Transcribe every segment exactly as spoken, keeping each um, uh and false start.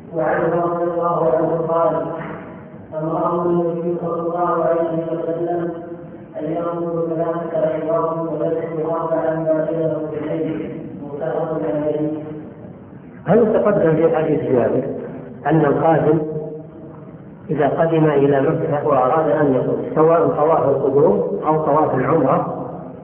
وعنه رضي الله عنه قال: أمره النبي صلى الله عليه وسلم أن ينظر ثلاثة عظام ويذكر أربعا باقيه بالليل. متفق عليه. هل تقدم في حديث جابر أن القادم إذا قدم إلى مكة وأراد أن يطوف سواء طواف القدوم أو طواف العمرة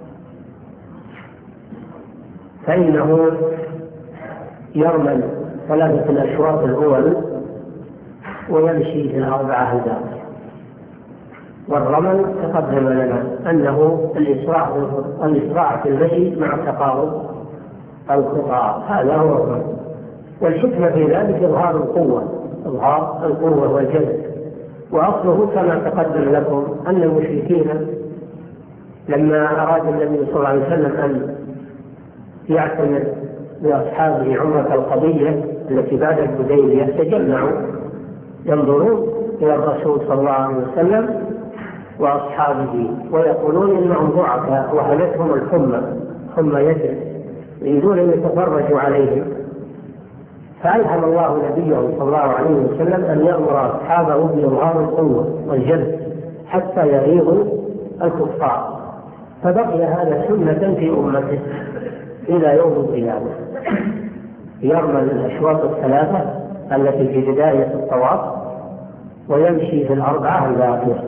فإنه يرمل ثلاثة الأشواط الأول ويمشي في الأربعة الباقية. والرمل تقدم لنا أنه الإسراع الإسراع في المشي مع تقارب الخطى، هذا هو الرمل. والحكمة في ذلك إظهار القوة إظهار القوة والجذب. وأصله كما تقدم لكم أن المشركين لما أراد النبي صلى الله عليه وسلم أن يعتمر بأصحابه عمرة القضية التي بعد الحديبية تجمعوا ينظرون إلى الرسول صلى الله عليه وسلم وأصحابه ويقولون إنهم ضعفاء وهلتهم الحمى حمى يثرب يريدون أن يتفرجوا عليهم. فألهم الله نبيه صلى الله عليه وسلم أن يأمر أصحابه بإظهار القوة والجذب حتى يغيظوا الكفار، فبقي هذا سنة في أمته إلى يوم القيامة. يرمل الأشواط الثلاثة التي في بداية الطواف ويمشي في الأربعة الباقية.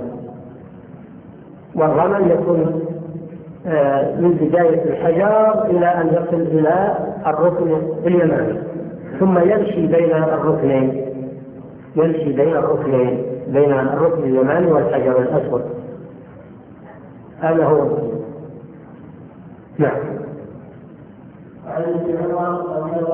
والرمل يكون من بداية الحجر إلى أن يصل إلى الركن اليماني، ثم يمشي بين الركنين يمشي بين الركنين بين الركن اليماني والحجر الأسود. هذا هو. نعم.